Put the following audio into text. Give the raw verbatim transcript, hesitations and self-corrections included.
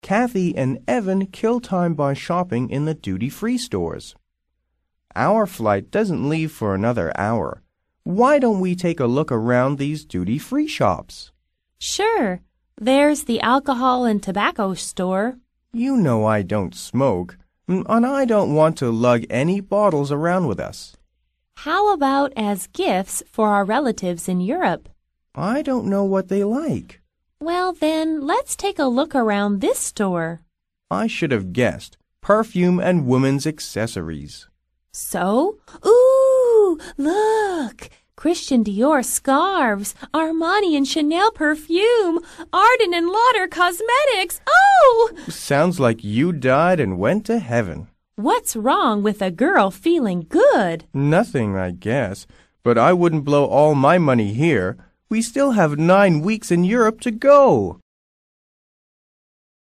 Kathy and Evan kill time by shopping in the duty-free stores. Our flight doesn't leave for another hour. Why don't we take a look around these duty-free shops? Sure. There's the alcohol and tobacco store. You know I don't smoke, and I don't want to lug any bottles around with us. How about as gifts for our relatives in Europe? I don't know what they like. Well, then, let's take a look around this store. I should have guessed. Perfume and women's accessories. So? Ooh, look! Christian Dior scarves, Armani and Chanel perfume, Arden and Lauder cosmetics. Oh! Sounds like you died and went to heaven. What's wrong with a girl feeling good? Nothing, I guess. But I wouldn't blow all my money here. We still have nine weeks in Europe to go.